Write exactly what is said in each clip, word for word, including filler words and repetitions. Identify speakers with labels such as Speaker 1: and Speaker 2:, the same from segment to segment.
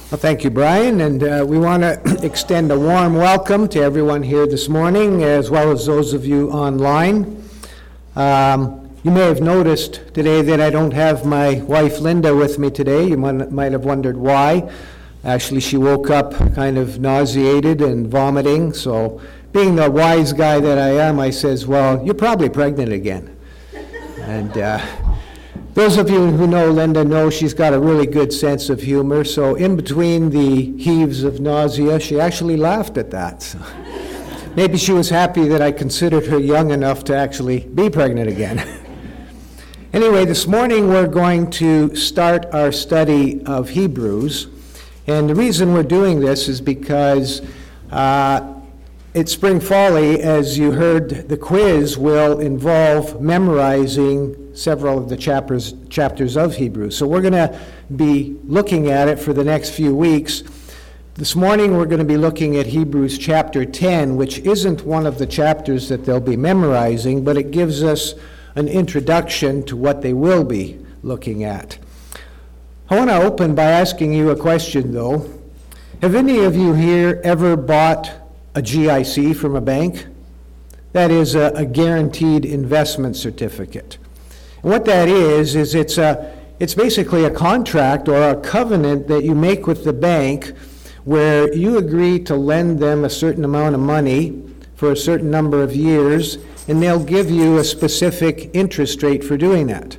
Speaker 1: Well, thank you, Brian, and uh, we want to extend a warm welcome to everyone here this morning, as well as those of you online. Um, you may have noticed today that I don't have my wife Linda with me today. You might, might have wondered why. Actually, she woke up kind of nauseated and vomiting, so being the wise guy that I am, I says, well, you're probably pregnant again. And uh, those of you who know Linda know she's got a really good sense of humor, so in between the heaves of nausea, she actually laughed at that. So maybe she was happy that I considered her young enough to actually be pregnant again. Anyway, this morning we're going to start our study of Hebrews, and the reason we're doing this is because uh, it's Spring Folly, as you heard, the quiz will involve memorizing several of the chapters chapters of Hebrews. So we're going to be looking at it for the next few weeks. This morning we're going to be looking at Hebrews chapter ten, which isn't one of the chapters that they'll be memorizing, but it gives us an introduction to what they will be looking at. I want to open by asking you a question, though. Have any of you here ever bought a G I C from a bank? That is a, a guaranteed investment certificate. And what that is, is it's a, it's basically a contract or a covenant that you make with the bank where you agree to lend them a certain amount of money for a certain number of years, and they'll give you a specific interest rate for doing that.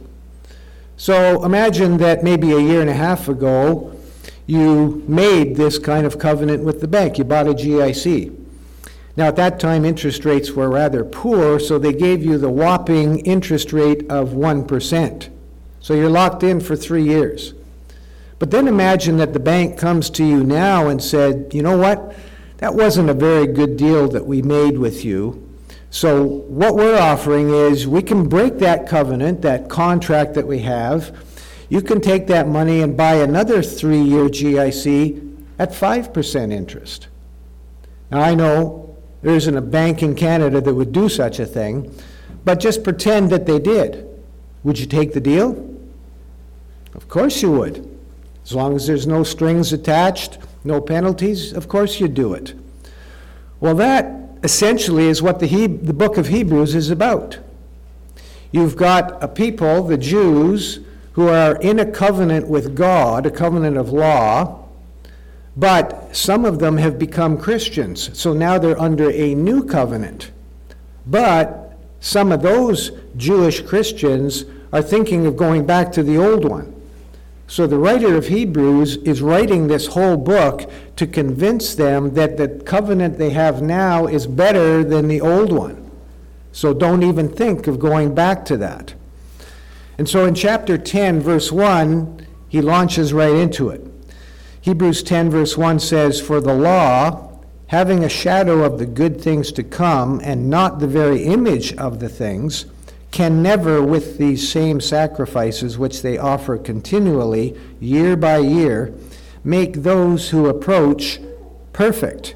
Speaker 1: So imagine that maybe a year and a half ago, you made this kind of covenant with the bank. You bought a G I C. Now, at that time, interest rates were rather poor, so they gave you the whopping interest rate of one percent. So you're locked in for three years. But then imagine that the bank comes to you now and said, you know what, that wasn't a very good deal that we made with you. So what we're offering is we can break that covenant, that contract that we have. You can take that money and buy another three-year G I C at five percent interest. Now, I know there isn't a bank in Canada that would do such a thing, but just pretend that they did. Would you take the deal? Of course you would. As long as there's no strings attached, no penalties, of course you'd do it. Well, that essentially is what the, he- the book of Hebrews is about. You've got a people, the Jews, who are in a covenant with God, a covenant of law, but some of them have become Christians, so now they're under a new covenant. But some of those Jewish Christians are thinking of going back to the old one. So the writer of Hebrews is writing this whole book to convince them that the covenant they have now is better than the old one. So don't even think of going back to that. And so in chapter ten, verse one, he launches right into it. Hebrews ten, verse one says, "For the law, having a shadow of the good things to come, and not the very image of the things, can never, with these same sacrifices which they offer continually, year by year, make those who approach perfect."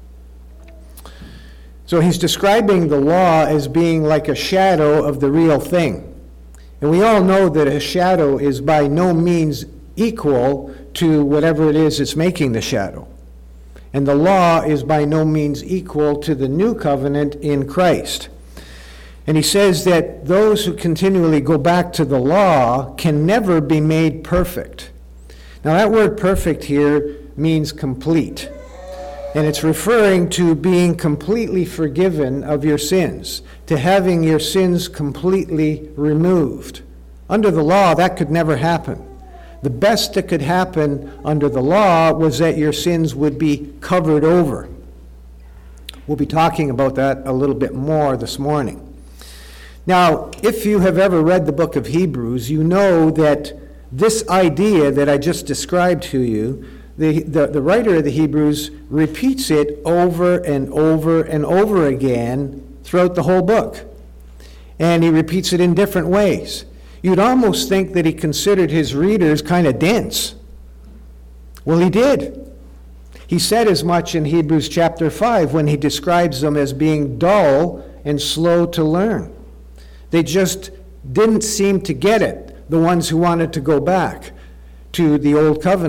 Speaker 1: So he's describing the law as being like a shadow of the real thing. And we all know that a shadow is by no means equal to whatever it is that's making the shadow. And the law is by no means equal to the new covenant in Christ. And he says that those who continually go back to the law can never be made perfect. Now that word perfect here means complete. And it's referring to being completely forgiven of your sins, to having your sins completely removed. Under the law, that could never happen. The best that could happen under the law was that your sins would be covered over. We'll be talking about that a little bit more this morning. Now, if you have ever read the book of Hebrews, you know that this idea that I just described to you, the, the, the writer of the Hebrews repeats it over and over and over again throughout the whole book. And he repeats it in different ways. You'd almost think that he considered his readers kind of dense. Well, he did. He said as much in Hebrews chapter five when he describes them as being dull and slow to learn. They just didn't seem to get it, the ones who wanted to go back to the old covenant,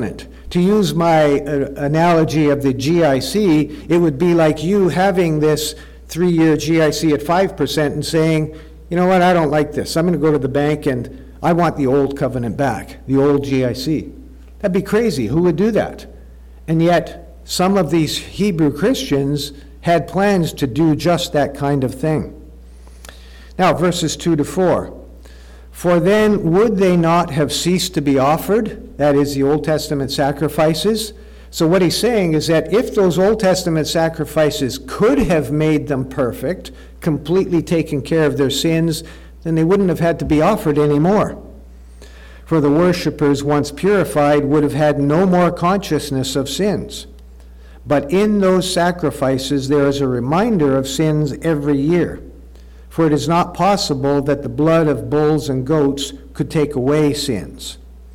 Speaker 1: To use my uh, analogy of the G I C, it would be like you having this three-year G I C at five percent and saying, you know what, I don't like this. I'm going to go to the bank and I want the old covenant back, the old G I C. That'd be crazy. Who would do that? And yet, some of these Hebrew Christians had plans to do just that kind of thing. Now, verses two to four. For then would they not have ceased to be offered, that is, the Old Testament sacrifices? So what he's saying is that if those Old Testament sacrifices could have made them perfect, completely taken care of their sins, then they wouldn't have had to be offered anymore. For the worshippers, once purified, would have had no more consciousness of sins. But in those sacrifices there is a reminder of sins every year. For it is not possible that the blood of bulls and goats could take away sins.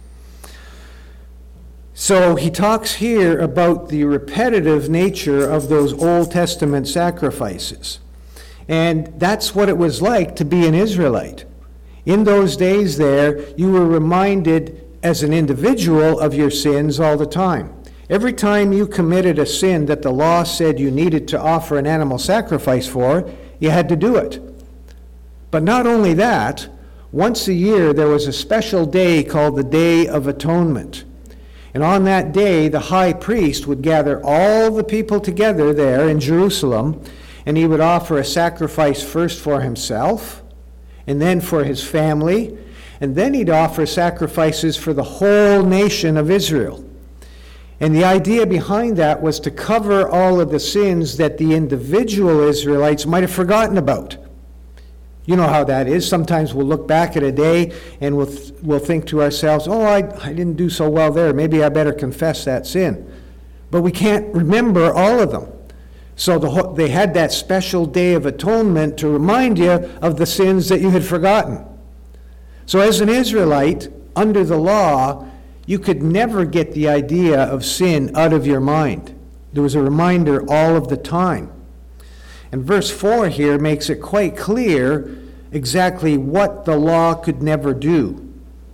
Speaker 1: So he talks here about the repetitive nature of those Old Testament sacrifices. And that's what it was like to be an Israelite. In those days there, you were reminded as an individual of your sins all the time. Every time you committed a sin that the law said you needed to offer an animal sacrifice for, you had to do it. But not only that, once a year there was a special day called the Day of Atonement. And on that day, the high priest would gather all the people together there in Jerusalem, and he would offer a sacrifice first for himself, and then for his family, and then he'd offer sacrifices for the whole nation of Israel. And the idea behind that was to cover all of the sins that the individual Israelites might have forgotten about. You know how that is. Sometimes we'll look back at a day and we'll, th- we'll think to ourselves, oh, I, I didn't do so well there. Maybe I better confess that sin. But we can't remember all of them. So the whole, they had that special Day of Atonement to remind you of the sins that you had forgotten. So as an Israelite, under the law, you could never get the idea of sin out of your mind. There was a reminder all of the time. And verse four here makes it quite clear exactly what the law could never do.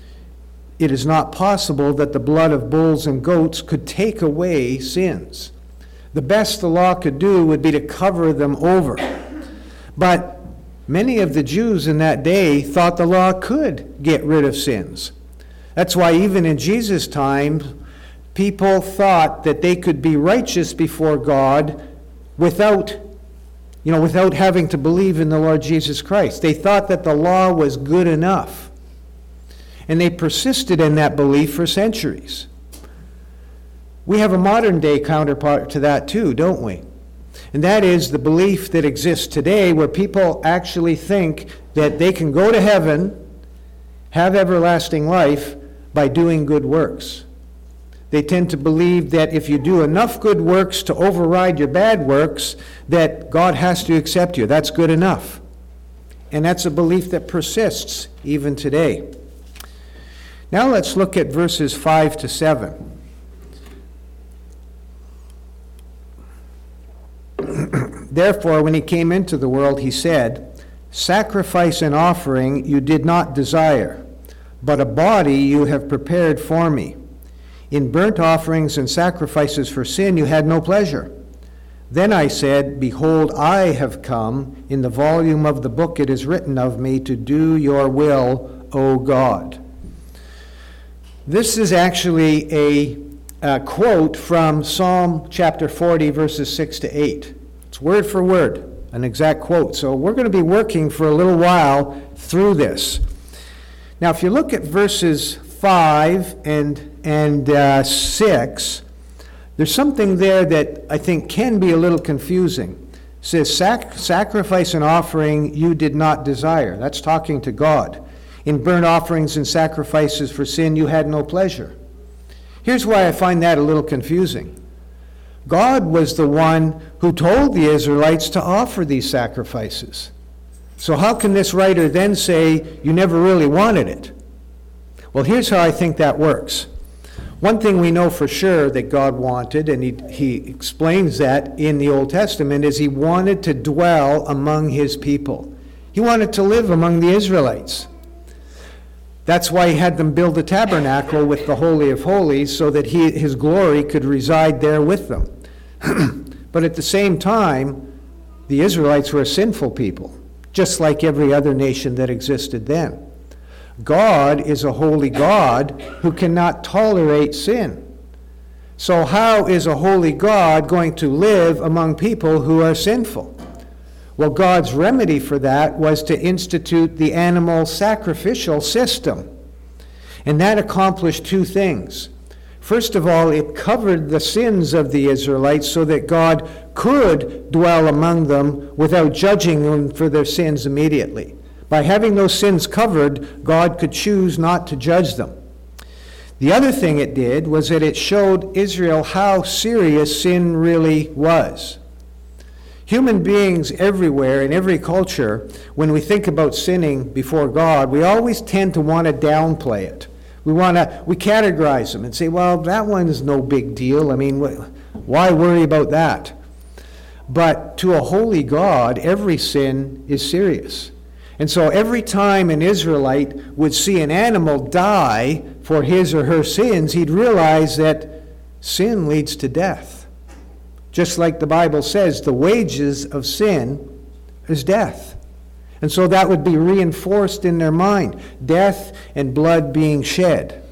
Speaker 1: It is not possible that the blood of bulls and goats could take away sins. The best the law could do would be to cover them over. But many of the Jews in that day thought the law could get rid of sins. That's why even in Jesus' time, people thought that they could be righteous before God without You know, without having to believe in the Lord Jesus Christ. They thought that the law was good enough. And they persisted in that belief for centuries. We have a modern day counterpart to that too, don't we? And that is the belief that exists today where people actually think that they can go to heaven, have everlasting life, by doing good works. They tend to believe that if you do enough good works to override your bad works, that God has to accept you. That's good enough. And that's a belief that persists even today. Now let's look at verses five to seven. Therefore, when he came into the world, he said, "Sacrifice and offering you did not desire, but a body you have prepared for me. In burnt offerings and sacrifices for sin you had no pleasure. Then I said, Behold, I have come. In the volume of the book it is written of me to do your will, O God." This is actually a, a quote from Psalm chapter forty, verses six to eight. It's word for word, an exact quote. So we're going to be working for a little while through this. Now, if you look at verses five and and uh, six, there's something there that I think can be a little confusing. It says, Sac- sacrifice and offering you did not desire. That's talking to God. In burnt offerings and sacrifices for sin you had no pleasure. Here's why I find that a little confusing. God was the one who told the Israelites to offer these sacrifices. So how can this writer then say you never really wanted it? Well, here's how I think that works. One thing we know for sure that God wanted, and he, he explains that in the Old Testament, is he wanted to dwell among his people. He wanted to live among the Israelites. That's why he had them build a tabernacle with the Holy of Holies, so that he, his glory could reside there with them. But at the same time, the Israelites were a sinful people, just like every other nation that existed then. God is a holy God who cannot tolerate sin. So how is a holy God going to live among people who are sinful? Well, God's remedy for that was to institute the animal sacrificial system. And that accomplished two things. First of all, it covered the sins of the Israelites so that God could dwell among them without judging them for their sins immediately. By having those sins covered, God could choose not to judge them. The other thing it did was that it showed Israel how serious sin really was. Human beings everywhere, in every culture, when we think about sinning before God, we always tend to want to downplay it. We want to, we categorize them and say, well, that one's no big deal. I mean, why worry about that? But to a holy God, every sin is serious. And so every time an Israelite would see an animal die for his or her sins, he'd realize that sin leads to death. Just like the Bible says, the wages of sin is death. And so that would be reinforced in their mind, death and blood being shed.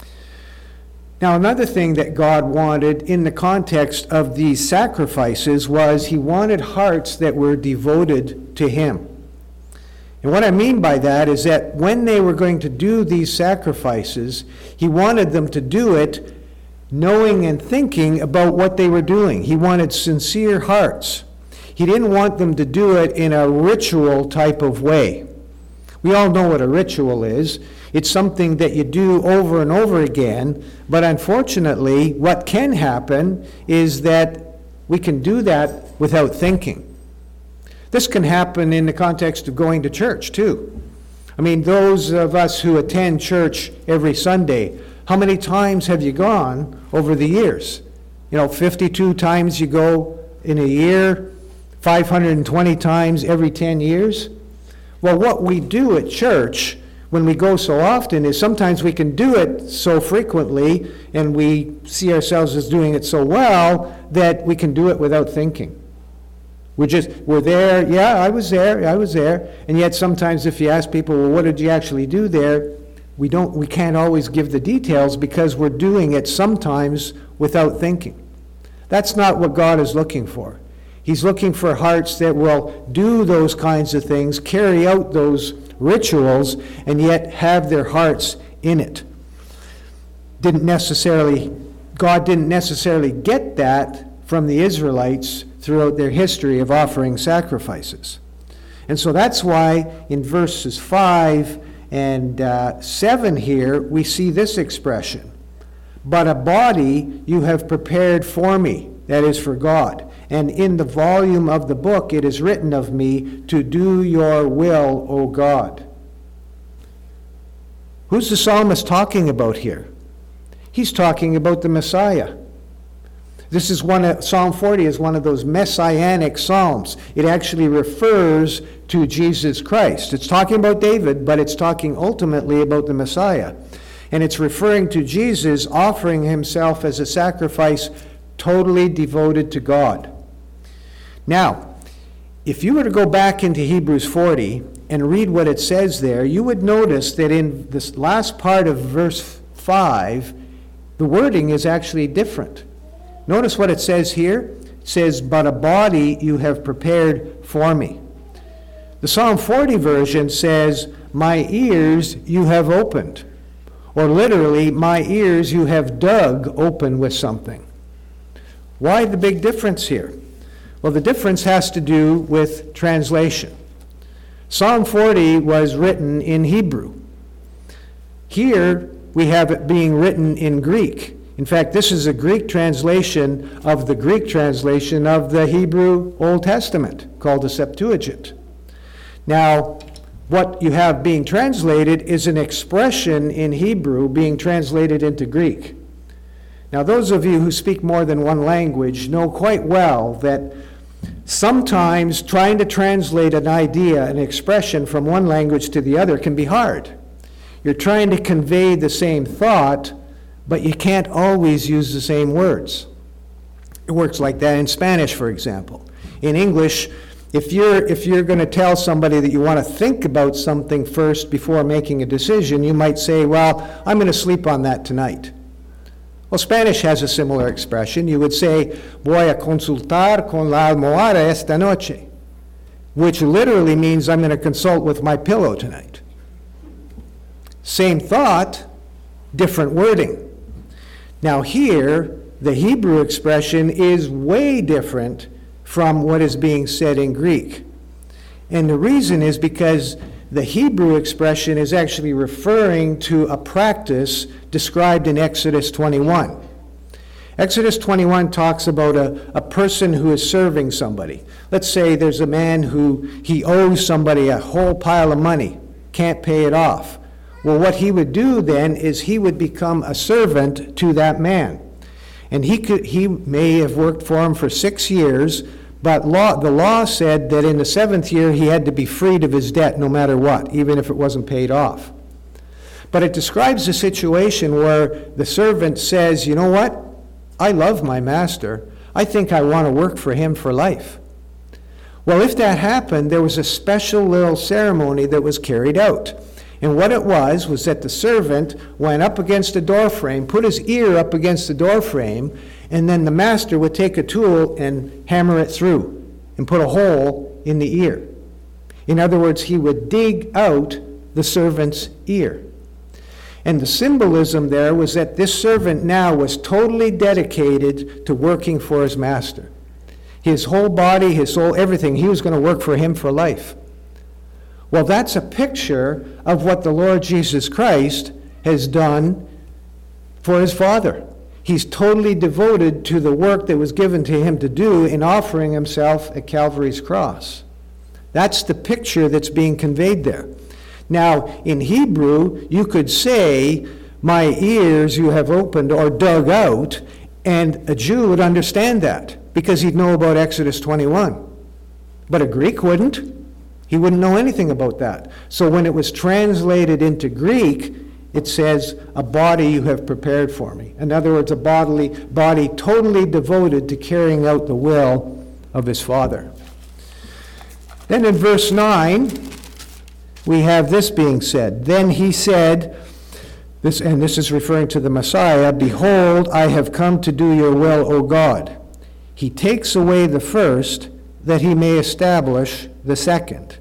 Speaker 1: Now, another thing that God wanted in the context of these sacrifices was he wanted hearts that were devoted to him. And what I mean by that is that when they were going to do these sacrifices, he wanted them to do it knowing and thinking about what they were doing. He wanted sincere hearts. He didn't want them to do it in a ritual type of way. We all know what a ritual is. It's something that you do over and over again, but unfortunately, what can happen is that we can do that without thinking. This can happen in the context of going to church, too. I mean, those of us who attend church every Sunday, how many times have you gone over the years? You know, fifty-two times you go in a year, five hundred twenty times every ten years. Well, what we do at church when we go so often is sometimes we can do it so frequently and we see ourselves as doing it so well that we can do it without thinking. We're just, we're there, yeah, I was there, I was there. And yet sometimes if you ask people, well, what did you actually do there? We don't, we can't always give the details because we're doing it sometimes without thinking. That's not what God is looking for. He's looking for hearts that will do those kinds of things, carry out those rituals, and yet have their hearts in it. Didn't necessarily, God didn't necessarily get that from the Israelites throughout their history of offering sacrifices. And so that's why in verses five and uh, seven here, we see this expression. But a body you have prepared for me, that is for God. And in the volume of the book it is written of me to do your will, O God. Who's the psalmist talking about here? He's talking about the Messiah. This is one of, Psalm forty is one of those messianic psalms. It actually refers to Jesus Christ. It's talking about David, but it's talking ultimately about the Messiah. And it's referring to Jesus offering himself as a sacrifice totally devoted to God. Now, if you were to go back into Hebrews forty and read what it says there, you would notice that in this last part of verse five, the wording is actually different. Notice what it says here. It says, but a body you have prepared for me. The Psalm forty version says, my ears you have opened. Or literally, my ears you have dug open with something. Why the big difference here? Well, the difference has to do with translation. Psalm forty was written in Hebrew. Here we have it being written in Greek. In fact, this is a Greek translation of the Greek translation of the Hebrew Old Testament, called the Septuagint. Now, what you have being translated is an expression in Hebrew being translated into Greek. Now, those of you who speak more than one language know quite well that sometimes trying to translate an idea, an expression from one language to the other can be hard. You're trying to convey the same thought, but you can't always use the same words. It works like that in Spanish, for example. In English, if you're, if you're going to tell somebody that you want to think about something first before making a decision, you might say, well, I'm going to sleep on that tonight. Well, Spanish has a similar expression. You would say, voy a consultar con la almohada esta noche, which literally means I'm going to consult with my pillow tonight. Same thought, different wording. Now here, the Hebrew expression is way different from what is being said in Greek. And the reason is because the Hebrew expression is actually referring to a practice described in Exodus twenty-one. Exodus twenty-one talks about a, a person who is serving somebody. Let's say there's a man who he owes somebody a whole pile of money, can't pay it off. Well, what he would do then is he would become a servant to that man. And he could he may have worked for him for six years, but law, the law said that in the seventh year he had to be freed of his debt no matter what, even if it wasn't paid off. But it describes a situation where the servant says, you know what? I love my master. I think I want to work for him for life. Well, if that happened, there was a special little ceremony that was carried out. And what it was, was that the servant went up against the door frame, put his ear up against the door frame, and then the master would take a tool and hammer it through and put a hole in the ear. In other words, he would dig out the servant's ear. And the symbolism there was that this servant now was totally dedicated to working for his master. His whole body, his soul, everything, he was going to work for him for life. Well, that's a picture of what the Lord Jesus Christ has done for his Father. He's totally devoted to the work that was given to him to do in offering himself at Calvary's cross. That's the picture that's being conveyed there. Now, in Hebrew, you could say, my ears you have opened or dug out, and a Jew would understand that because he'd know about Exodus twenty-one. But a Greek wouldn't. He wouldn't know anything about that. So when it was translated into Greek, it says, a body you have prepared for me. In other words, a bodily body totally devoted to carrying out the will of his Father. Then in verse nine, we have this being said. Then he said, this, and this is referring to the Messiah, behold, I have come to do your will, O God. He takes away the first, that he may establish the second.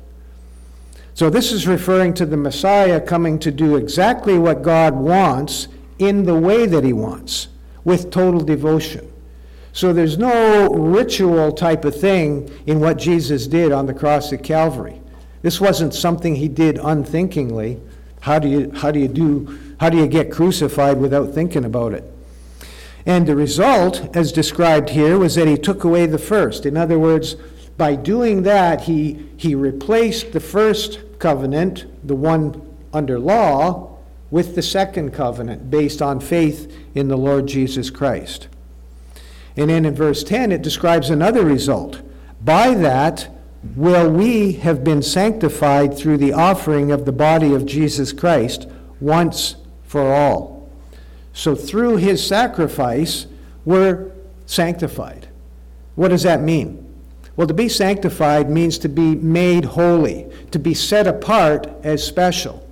Speaker 1: So this is referring to the Messiah coming to do exactly what God wants in the way that he wants, with total devotion. So there's no ritual type of thing in what Jesus did on the cross at Calvary. This wasn't something he did unthinkingly. How do you, how do you do, how do you get crucified without thinking about it? And the result, as described here, was that he took away the first. In other words, by doing that, he, he replaced the first covenant, the one under law, with the second covenant based on faith in the Lord Jesus Christ. And then in verse ten, it describes another result. By that will we have been sanctified through the offering of the body of Jesus Christ once for all. So through his sacrifice, we're sanctified. What does that mean? Well, to be sanctified means to be made holy, to be set apart as special.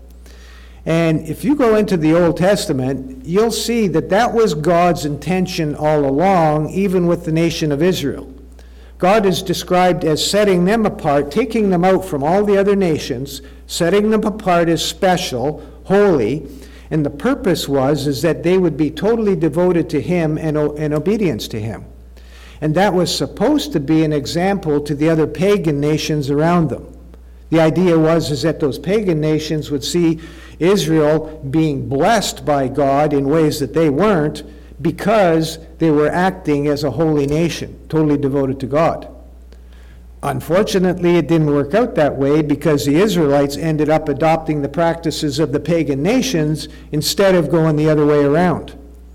Speaker 1: And if you go into the Old Testament, you'll see that that was God's intention all along, even with the nation of Israel. God is described as setting them apart, taking them out from all the other nations, setting them apart as special, holy, and the purpose was is that they would be totally devoted to him and, and obedience to him. And that was supposed to be an example to the other pagan nations around them. The idea was is that those pagan nations would see Israel being blessed by God in ways that they weren't because they were acting as a holy nation, totally devoted to God. Unfortunately, it didn't work out that way because the Israelites ended up adopting the practices of the pagan nations instead of going the other way around.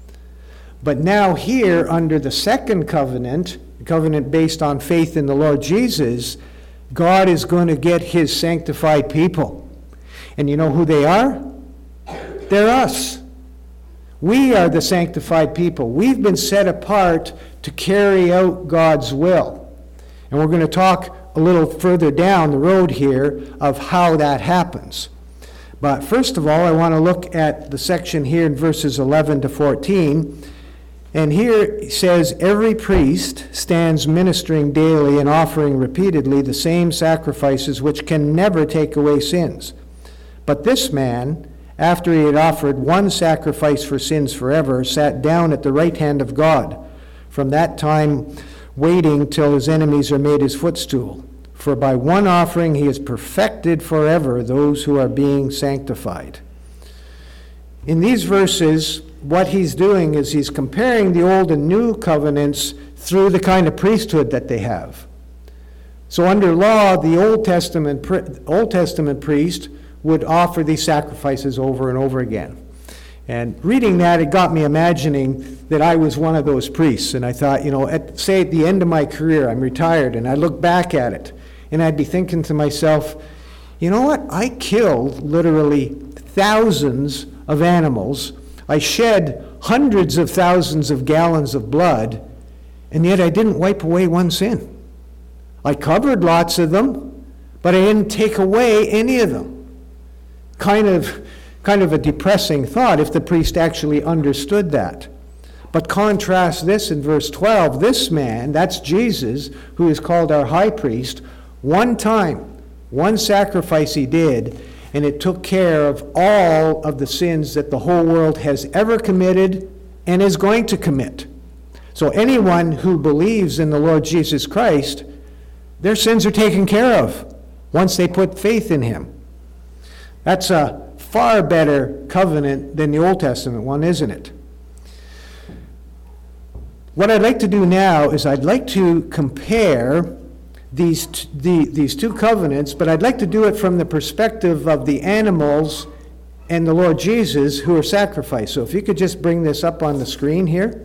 Speaker 1: But now here, under the second covenant, the covenant based on faith in the Lord Jesus, God is going to get his sanctified people. And you know who they are? They're us. We are the sanctified people. We've been set apart to carry out God's will. And we're going to talk a little further down the road here of how that happens. But first of all, I want to look at the section here in verses eleven to fourteen. And here it says, every priest stands ministering daily and offering repeatedly the same sacrifices which can never take away sins. But this man, after he had offered one sacrifice for sins forever, sat down at the right hand of God, from that time waiting till his enemies are made his footstool. For by one offering he has perfected forever those who are being sanctified. In these verses, what he's doing is he's comparing the old and new covenants through the kind of priesthood that they have. So under law, the Old Testament Old Testament priest would offer these sacrifices over and over again. And reading that, it got me imagining that I was one of those priests. And I thought, you know, at, say at the end of my career, I'm retired, and I look back at it, and I'd be thinking to myself, you know what? I killed literally thousands of animals. I shed hundreds of thousands of gallons of blood, and yet I didn't wipe away one sin. I covered lots of them, but I didn't take away any of them. Kind of, kind of a depressing thought if the priest actually understood that. But contrast this in verse twelve. This man, that's Jesus, who is called our high priest, one time, one sacrifice he did, and it took care of all of the sins that the whole world has ever committed and is going to commit. So anyone who believes in the Lord Jesus Christ, their sins are taken care of once they put faith in him. That's a far better covenant than the Old Testament one, isn't it? What I'd like to do now is I'd like to compare these t- the, these two covenants, but I'd like to do it from the perspective of the animals and the Lord Jesus who are sacrificed. So if you could just bring this up on the screen here.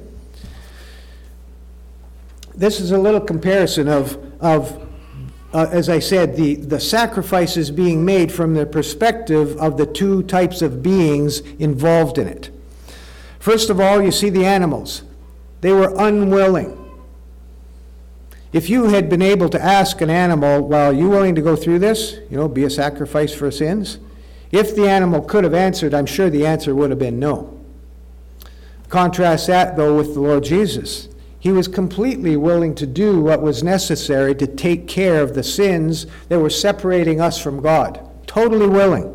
Speaker 1: This is a little comparison of, of uh, as I said, the, the sacrifices being made from the perspective of the two types of beings involved in it. First of all, you see the animals. They were unwilling. If you had been able to ask an animal, well, are you willing to go through this? You know, be a sacrifice for sins? If the animal could have answered, I'm sure the answer would have been no. Contrast that, though, with the Lord Jesus. He was completely willing to do what was necessary to take care of the sins that were separating us from God. Totally willing.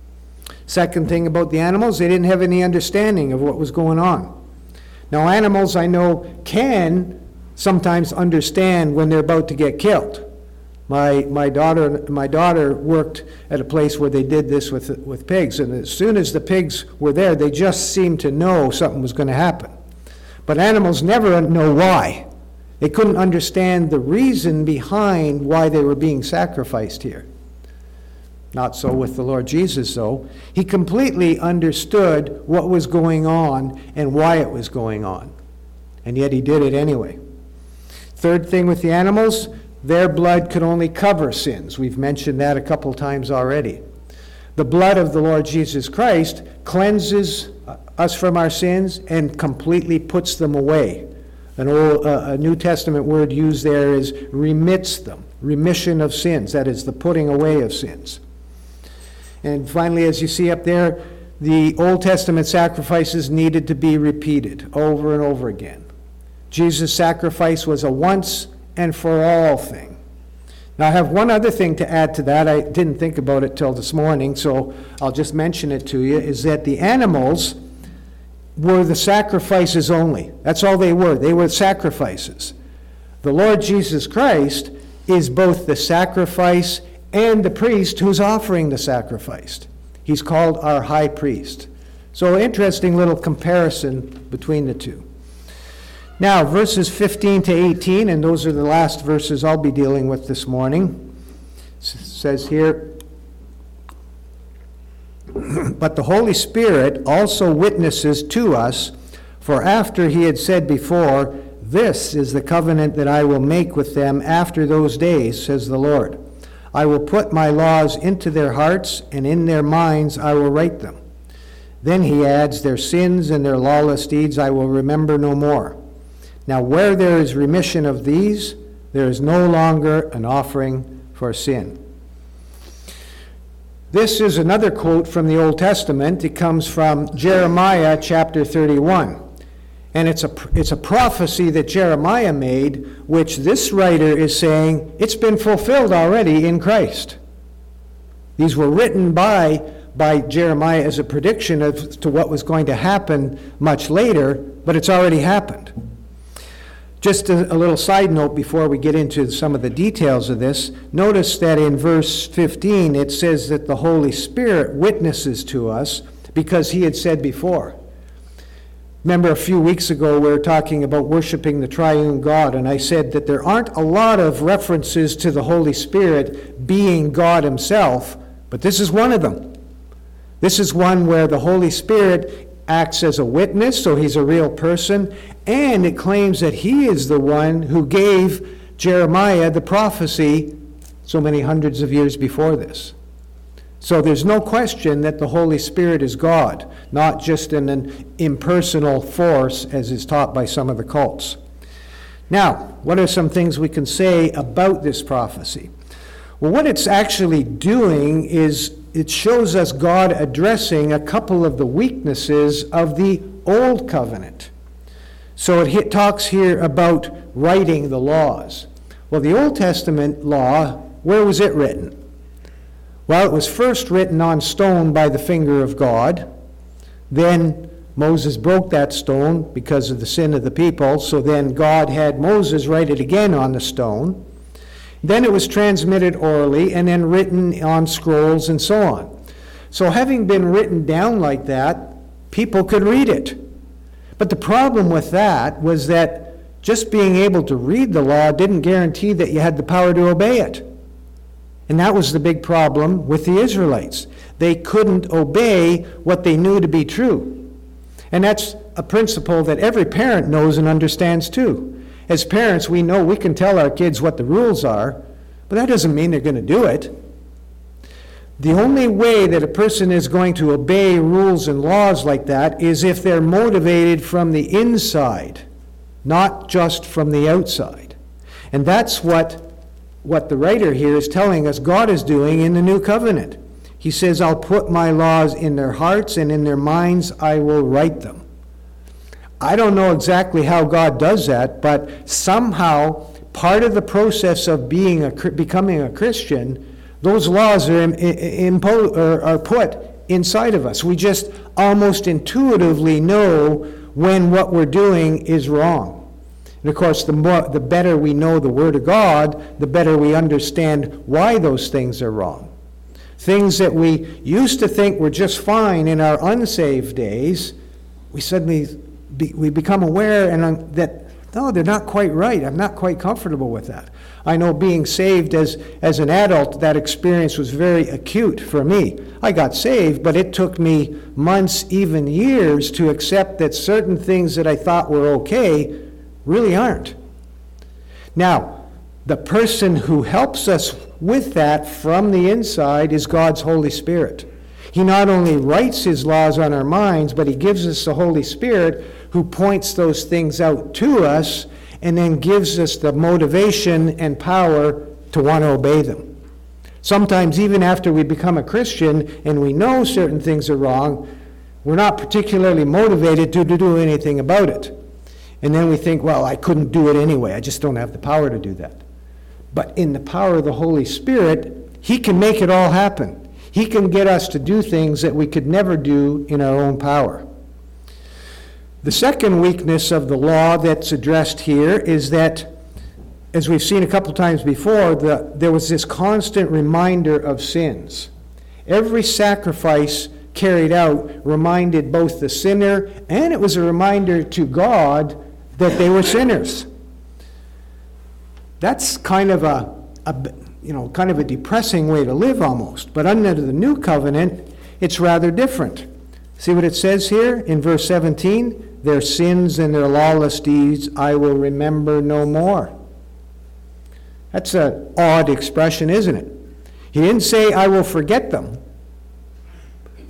Speaker 1: Second thing about the animals, they didn't have any understanding of what was going on. Now, animals, I know, can sometimes understand when they're about to get killed. My my daughter my daughter worked at a place where they did this with with pigs, and as soon as the pigs were there, they just seemed to know something was going to happen. But animals never know why. They couldn't understand the reason behind why they were being sacrificed here. Not so with the Lord Jesus, though. He completely understood what was going on and why it was going on. And yet he did it anyway. Third thing with the animals, their blood could only cover sins. We've mentioned that a couple times already. The blood of the Lord Jesus Christ cleanses us from our sins and completely puts them away. An old, uh, a New Testament word used there is remits them, remission of sins. That is the putting away of sins. And finally, as you see up there, the Old Testament sacrifices needed to be repeated over and over again. Jesus' sacrifice was a once and for all thing. Now, I have one other thing to add to that. I didn't think about it till this morning, so I'll just mention it to you, is that the animals were the sacrifices only. That's all they were. They were sacrifices. The Lord Jesus Christ is both the sacrifice and the priest who's offering the sacrifice. He's called our high priest. So interesting little comparison between the two. Now, verses fifteen to eighteen, and those are the last verses I'll be dealing with this morning. It says here, but the Holy Spirit also witnesses to us, for after he had said before, this is the covenant that I will make with them after those days, says the Lord. I will put my laws into their hearts, and in their minds I will write them. Then he adds, their sins and their lawless deeds I will remember no more. Now where there is remission of these, there is no longer an offering for sin. This is another quote from the Old Testament. It comes from Jeremiah chapter thirty-one. And it's a, it's a prophecy that Jeremiah made, which this writer is saying it's been fulfilled already in Christ. These were written by, by Jeremiah as a prediction of, to what was going to happen much later, but it's already happened. Just a, a little side note before we get into some of the details of this. Notice that in verse fifteen it says that the Holy Spirit witnesses to us because he had said before. Remember a few weeks ago we were talking about worshiping the triune God, and I said that there aren't a lot of references to the Holy Spirit being God himself, but this is one of them. This is one where the Holy Spirit acts as a witness, so he's a real person, and it claims that he is the one who gave Jeremiah the prophecy so many hundreds of years before this. So there's no question that the Holy Spirit is God, not just an, an impersonal force as is taught by some of the cults. Now, what are some things we can say about this prophecy? Well, what it's actually doing is it shows us God addressing a couple of the weaknesses of the Old Covenant. So it hit, talks here about writing the laws. Well, the Old Testament law, where was it written? Well, it was first written on stone by the finger of God. Then Moses broke that stone because of the sin of the people, so then God had Moses write it again on the stone. Then it was transmitted orally and then written on scrolls and so on. So having been written down like that, people could read it. But the problem with that was that just being able to read the law didn't guarantee that you had the power to obey it. And that was the big problem with the Israelites. They couldn't obey what they knew to be true. And that's a principle that every parent knows and understands too. As parents, we know we can tell our kids what the rules are, but that doesn't mean they're going to do it. The only way that a person is going to obey rules and laws like that is if they're motivated from the inside, not just from the outside. And that's what, what the writer here is telling us God is doing in the New Covenant. He says, I'll put my laws in their hearts, and in their minds I will write them. I don't know exactly how God does that, but somehow part of the process of being a, becoming a Christian, those laws are, impo- or are put inside of us. We just almost intuitively know when what we're doing is wrong. And of course, the more, the better we know the Word of God, the better we understand why those things are wrong. Things that we used to think were just fine in our unsaved days, we suddenly Be, we become aware and um, that, no, they're not quite right. I'm not quite comfortable with that. I know being saved as, as an adult, that experience was very acute for me. I got saved, but it took me months, even years, to accept that certain things that I thought were okay really aren't. Now, the person who helps us with that from the inside is God's Holy Spirit. He not only writes his laws on our minds, but he gives us the Holy Spirit who points those things out to us and then gives us the motivation and power to want to obey them. Sometimes even after we become a Christian and we know certain things are wrong, we're not particularly motivated to, to do anything about it. And then we think, well, I couldn't do it anyway. I just don't have the power to do that. But in the power of the Holy Spirit, he can make it all happen. He can get us to do things that we could never do in our own power. The second weakness of the law that's addressed here is that, as we've seen a couple times before, the, there was this constant reminder of sins. Every sacrifice carried out reminded both the sinner, and it was a reminder to God that they were sinners. That's kind of a, a you know, kind of a depressing way to live almost. But under the new covenant, it's rather different. See what it says here in verse seventeen? Their sins and their lawless deeds I will remember no more. That's an odd expression, isn't it? He didn't say I will forget them.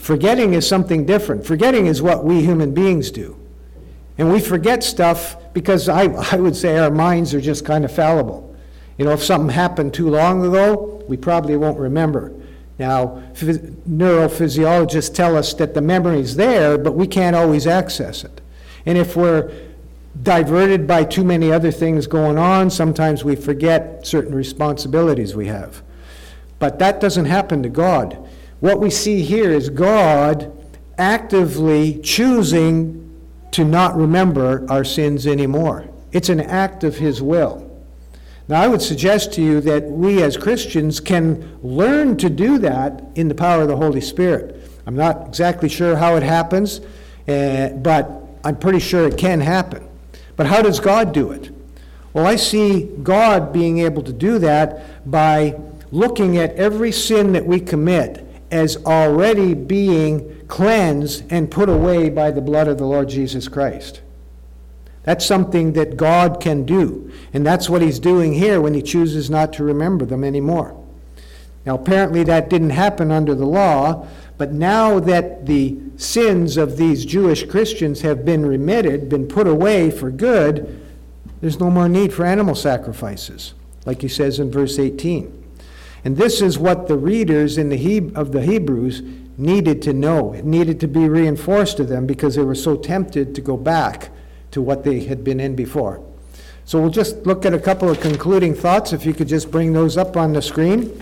Speaker 1: Forgetting is something different. Forgetting is what we human beings do. And we forget stuff because I, I would say our minds are just kind of fallible. You know, if something happened too long ago, we probably won't remember. Now, phys- neurophysiologists tell us that the memory's there, but we can't always access it. And if we're diverted by too many other things going on, sometimes we forget certain responsibilities we have. But that doesn't happen to God. What we see here is God actively choosing to not remember our sins anymore. It's an act of his will. Now, I would suggest to you that we as Christians can learn to do that in the power of the Holy Spirit. I'm not exactly sure how it happens, uh, but I'm pretty sure it can happen. But how does God do it? Well, I see God being able to do that by looking at every sin that we commit as already being cleansed and put away by the blood of the Lord Jesus Christ. That's something that God can do. And that's what he's doing here when he chooses not to remember them anymore. Now, apparently that didn't happen under the law, but now that the sins of these Jewish Christians have been remitted, been put away for good, there's no more need for animal sacrifices, like he says in verse eighteen. And this is what the readers in the he- of the Hebrews needed to know. It needed to be reinforced to them because they were so tempted to go back to what they had been in before. So we'll just look at a couple of concluding thoughts, if you could just bring those up on the screen.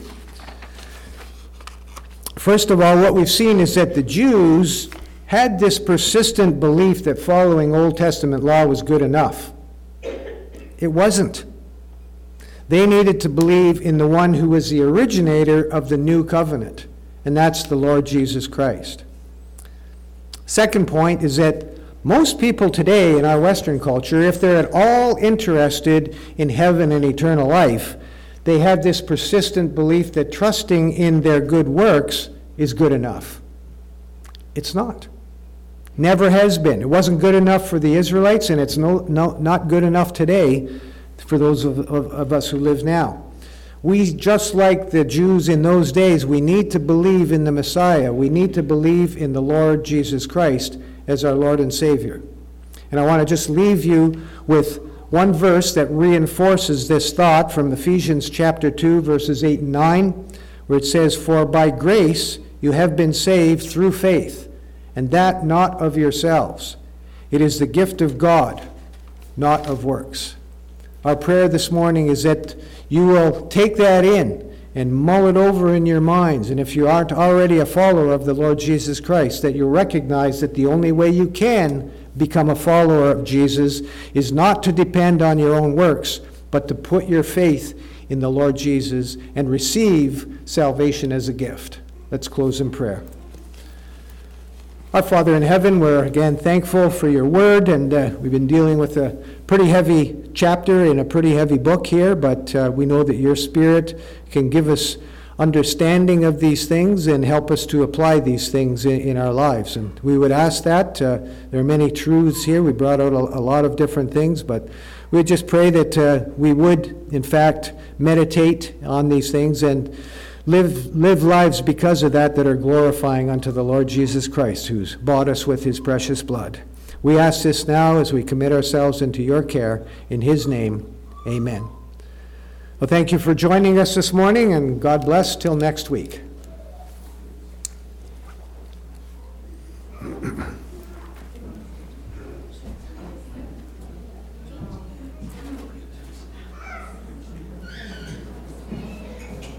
Speaker 1: First of all, what we've seen is that the Jews had this persistent belief that following Old Testament law was good enough. It wasn't. They needed to believe in the one who was the originator of the new covenant, and that's the Lord Jesus Christ. Second point is that most people today in our Western culture, if they're at all interested in heaven and eternal life, they have this persistent belief that trusting in their good works is good enough. It's not. Never has been. It wasn't good enough for the Israelites, and it's no, no, not good enough today for those of, of, of us who live now. We, just like the Jews in those days, we need to believe in the Messiah. We need to believe in the Lord Jesus Christ as our Lord and Savior. And I want to just leave you with one verse that reinforces this thought from Ephesians chapter two, verses eight and nine, where it says, "For by grace you have been saved through faith, and that not of yourselves. It is the gift of God, not of works." Our prayer this morning is that you will take that in and mull it over in your minds. And if you aren't already a follower of the Lord Jesus Christ, that you'll recognize that the only way you can become a follower of Jesus is not to depend on your own works, but to put your faith in the Lord Jesus and receive salvation as a gift. Let's close in prayer. Our Father in heaven, we're again thankful for your word, and uh, we've been dealing with a pretty heavy chapter in a pretty heavy book here, but uh, we know that your Spirit can give us understanding of these things and help us to apply these things in, in our lives. And we would ask that. Uh, there are many truths here. We brought out a, a lot of different things, but we just pray that uh, we would, in fact, meditate on these things and Live, live lives because of that that are glorifying unto the Lord Jesus Christ, who's bought us with his precious blood. We ask this now as we commit ourselves into your care. In his name, amen. Well, thank you for joining us this morning, and God bless till next week.